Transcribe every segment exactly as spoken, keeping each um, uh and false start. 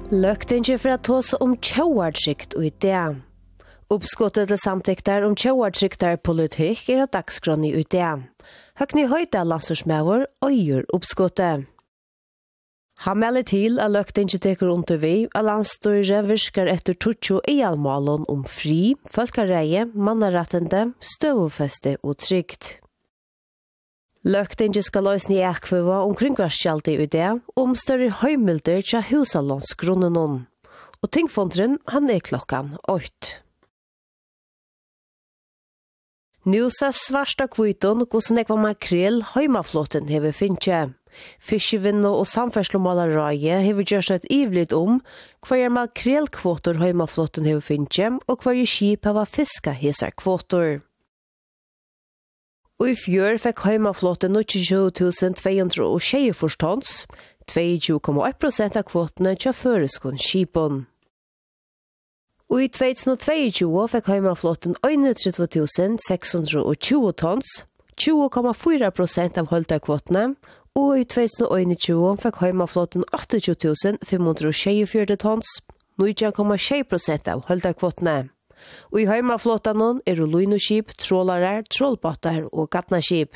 Løgtinge for at tåse om tjauartrykt og idé. Uppskottet til samtikter om tjauartrykter politikk er at dagskroni i idé. Høgni Høyda landstorsmæver øyer uppskottet. Han melder til at løgtinge teker under vi at landstore virker etter tutjo ealmålen om fri, folkereie, mannarettende, støvfeste og trygt. Løgtinge skal løsne i ekviva om kringvarskjaldi i det, om større høymilder til husalonsgrunnen. Og tingfondren han er klokkan åtte. Nusa svarsta kviton hvordan jeg var makrel høymaflåten hever finnje. Fiskevinno og samferdslomalarraie hever gjørst et ivligt om hva er makrelkvoter høymaflåten hever finnje og hva er skip hava fiska hesar kvoter. Og i fjør fikk heimaflåten tjueto tusen to hundre tjue tons, tjueto komma ett prosent av kvotene til føreskån skipon. Og i tjueto fikk heimaflåten trettien tusen seks hundre tjue tons, tjue komma fire prosent av holdt av kvotene, og i tjueto fikk heimaflåten tjueåtte tusen fem hundre tjuefire tons, nio komma sju prosent av holdt av kvotene. Og i heimaflåtanen er luinoskip, trålare, trålbåtar og gatnaskip.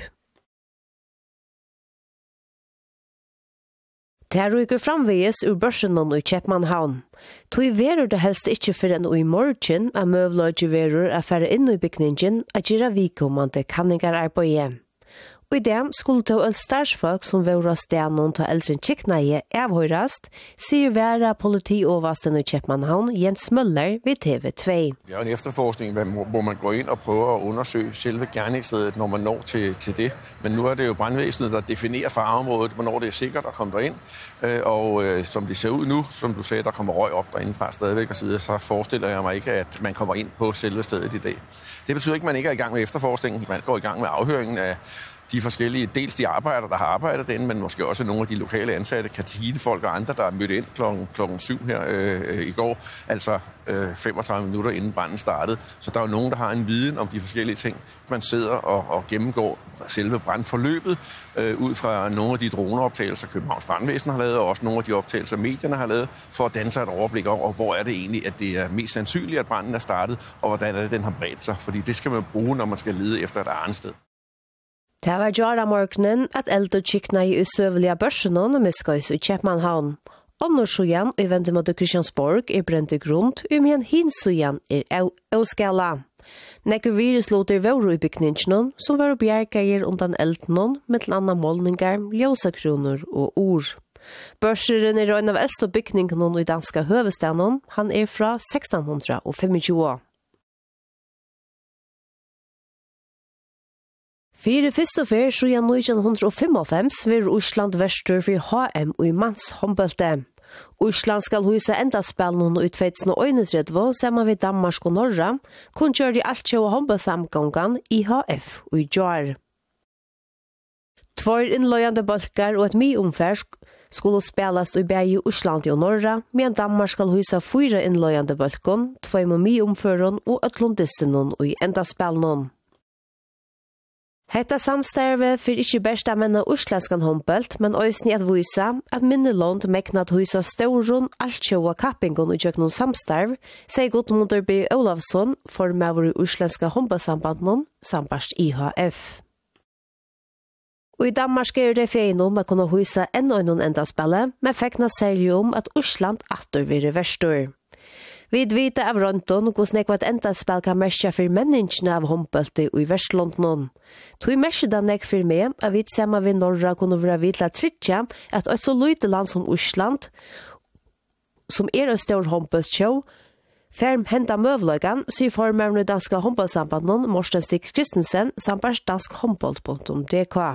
Det ryker framveges ur børsenon i Kjeppmannhavn. Tog verur det helst ikkje for enn i morgen av møvløgje verur er færre inn i bygningen at gjøre vikommande kanningararbeid. Og i dem skulle ta øl starsfolk som var av stenen til eldre kikneie avhørast, sier være politioversten i Kjeppmannhavn Jens Møller ved T V to. Det er en efterforskning, hvor man går ind og prøver at undersøge selve gerningsstedet, når man når til, til det. Men nu er det jo brandvæsenet, der definerer fareområdet, hvornår det er sikkert at komme derind. Og øh, som det ser ud nu, som du sagde, der kommer røg op derindefra stadigvæk og så videre, så forestiller jeg mig ikke, at man kommer ind på selve stedet i dag. Det betyder ikke, at man ikke er i gang med efterforskningen. Man går i gang med afhøringen af de forskellige, dels de arbejdere, der har arbejdet derinde, men måske også nogle af de lokale ansatte, kantinefolk og andre, der er mødt ind klokken, klokken syv her øh, i går, altså øh, femogtredive minutter inden branden startede. Så der er jo nogen, der har en viden om de forskellige ting. Man sidder og, og gennemgår selve brandforløbet øh, ud fra nogle af de droneoptagelser, Københavns Brandvæsen har lavet, og også nogle af de optagelser, medierne har lavet, for at danne sig et overblik over, hvor er det egentlig, at det er mest sandsynligt, at branden er startet, og hvordan er det, den har bredt sig. Fordi det skal man bruge, når man skal lede efter et andet sted. Det var gjort morgenen at eld og kikna i usøvelige børsenon og miskøys i Kjeppmannhavn. Åndersøyan i vente mot Kristiansborg er brent i grunn, um en hinsøyan er avskala. Nekker virusloter våre i bygningen, som var bjergeier undan eldenon, med anna målningar, ljósakroner og ord. Børseren er en av eldste bygningene i danska høvestaden, han er fra seksten tjuefem. Fire første fer, så i nitten femogfem, vil Osland verstur for H M og i manns håndbølte. Osland skal huise enda spillene i tjueto einogtrettive, sammen med Danmark og Norra, kun gjør de alt og håndbøltsamgangene i H F og i Jar. Tvær innløyende bølger og et mye omfær skulle spilles i begge Osland og Norra, men Danmark skal huise fire innløyende bølger, tvær med mye omføren og øtlundistene og i enda spillene. Hetta samstarve for ikke best av menn av uslenskan håndbølt, men også at vise at minnelånd meknat huisa stauron altsjåa kappingon i kjøknon samstarv, sier Gudmundur B. Olavsson, formøver i uslenska håndbøltsambanden, sambast I H F. Og i Danmark er det feien om at kunne huisa enda enn enda spille, men fekna særlig om at Osland atter vil verstor. Vi vet av Rønton hvordan jeg var et enda spill kan merke for menneskene av håndbølte i Vestlondon. Tog merke den jeg for meg at vi sammen ved Norra kunne være vidla trytja at et så lite land som Osland, som er en stor håndbøltsjå, ferm henta møvløygan, sier formøvende danske håndbøltsambanden Morten Stig Kristensen, samt dansk håndbølt punktum d k.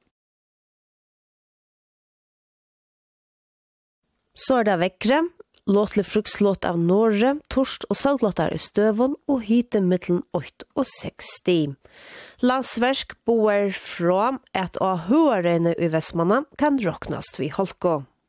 Så er det vekkere. Låtlig frukslåt av Norge, torst og sølglåtar i støvun og hite mittelen åtte og seks sti. Landsversk boer fra at av høyreine i Vestmanna kan råknast vi holko.